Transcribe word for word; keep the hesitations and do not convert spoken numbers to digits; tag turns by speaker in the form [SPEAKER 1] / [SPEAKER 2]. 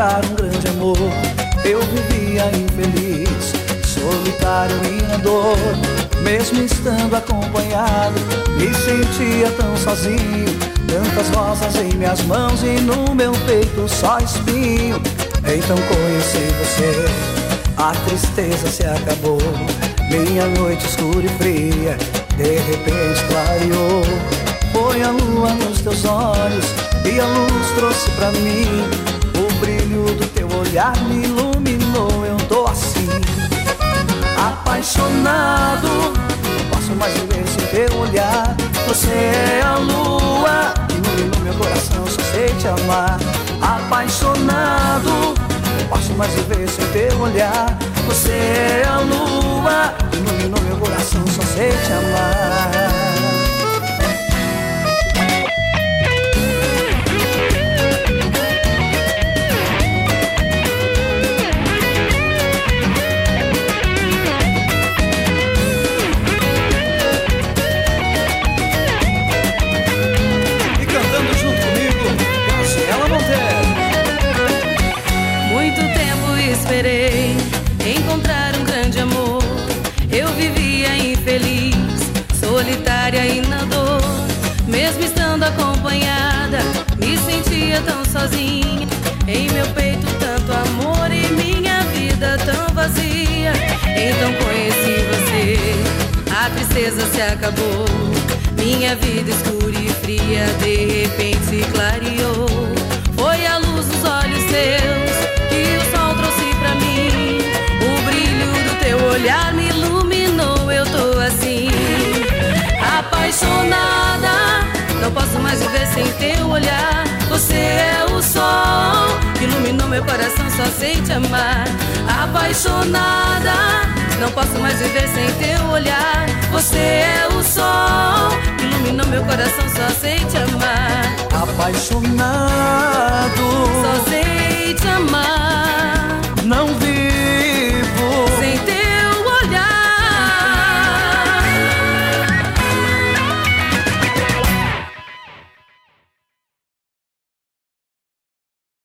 [SPEAKER 1] encontrar um grande amor, eu vivia infeliz, solitário e na dor. Mesmo estando acompanhado, me sentia tão sozinho. Tantas rosas em minhas mãos e no meu peito só espinho. Então conheci você, a tristeza se acabou. Minha noite escura e fria de repente clareou. Foi a lua nos teus olhos e a luz trouxe pra mim. O brilho do teu olhar me iluminou. Eu tô assim, apaixonado, não posso mais viver sem teu olhar. Você é a lua, iluminou meu coração, só sei te amar. Apaixonado, não posso mais viver sem teu olhar. Você é a lua, iluminou meu coração, só sei te amar.
[SPEAKER 2] Esperei encontrar um grande amor, eu vivia infeliz, solitária e na dor. Mesmo estando acompanhada, me sentia tão sozinha. Em meu peito tanto amor e minha vida tão vazia. Então conheci você, a tristeza se acabou. Minha vida escura e fria de repente se clareou. Foi a luz dos olhos teus que o sol trouxe pra mim. O brilho do teu olhar me iluminou. Eu tô assim, apaixonada, não posso mais viver sem teu olhar. Você é o sol que iluminou meu coração, só sei te amar. Apaixonada, não posso mais viver sem teu olhar. Você é o sol que iluminou meu coração, só sei te amar.
[SPEAKER 1] Apaixonado,
[SPEAKER 2] só sei